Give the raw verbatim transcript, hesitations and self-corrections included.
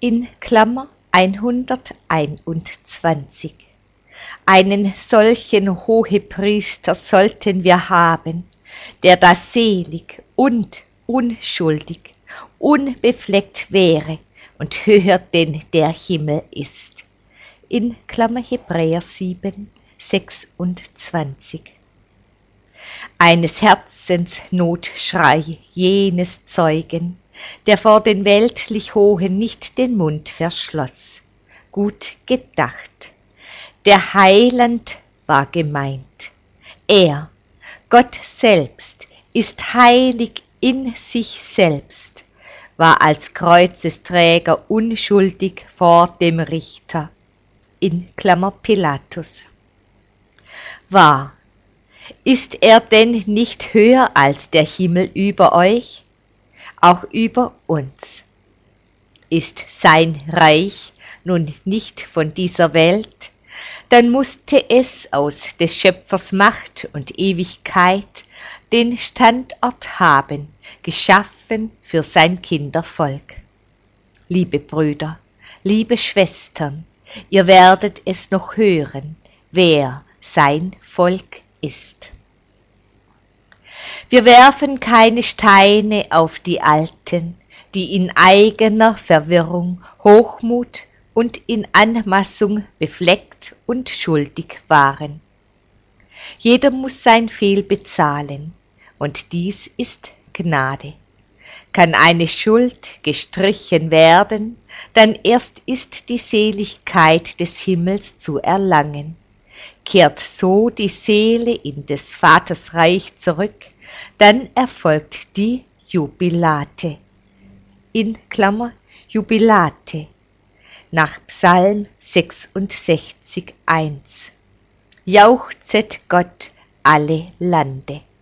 in Klammer hunderteinundzwanzig. Einen solchen Hohepriester sollten wir haben, der da selig und unschuldig, unbefleckt wäre und höher denn der Himmel ist. In Klammer Hebräer sieben, sechsundzwanzig. Eines Herzens Notschrei jenes Zeugen, der vor den weltlich Hohen nicht den Mund verschloss. Gut gedacht. Der Heiland war gemeint. Er, Gott selbst, ist heilig in sich selbst, war als Kreuzesträger unschuldig vor dem Richter. In Klammer Pilatus. Wahr, ist er denn nicht höher als der Himmel über euch, auch über uns? Ist sein Reich nun nicht von dieser Welt, dann mußte es aus des Schöpfers Macht und Ewigkeit den Standort haben, geschaffen für sein Kindervolk. Liebe Brüder, liebe Schwestern, ihr werdet es noch hören, wer sein Volk ist. Wir werfen keine Steine auf die Alten, die in eigener Verwirrung, Hochmut und in Anmaßung befleckt und schuldig waren. Jeder muss sein Fehl bezahlen, und dies ist Gnade. Kann eine Schuld gestrichen werden, dann erst ist die Seligkeit des Himmels zu erlangen. Kehrt so die Seele in des Vaters Reich zurück, dann erfolgt die Jubilate. In Klammer Jubilate. Nach Psalm sechsundsechzig, eins. Jauchzet Gott alle Lande.